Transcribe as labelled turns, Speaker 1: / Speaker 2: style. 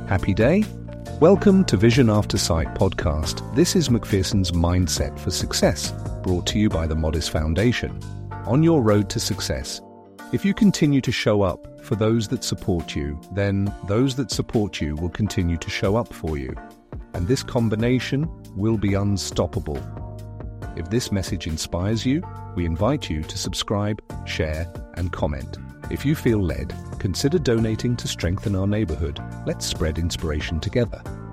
Speaker 1: Happy day? Welcome to Vision After Sight podcast. This is Macpherson's Mindset for Success, brought to you by the Modest Foundation. On your road to success, if you continue to show up for those that support you, then those that support you will continue to show up for you. And this combination will be unstoppable. If this message inspires you, we invite you to subscribe, share, and comment. If you feel led, consider donating to strengthen our neighborhood. Let's spread inspiration together.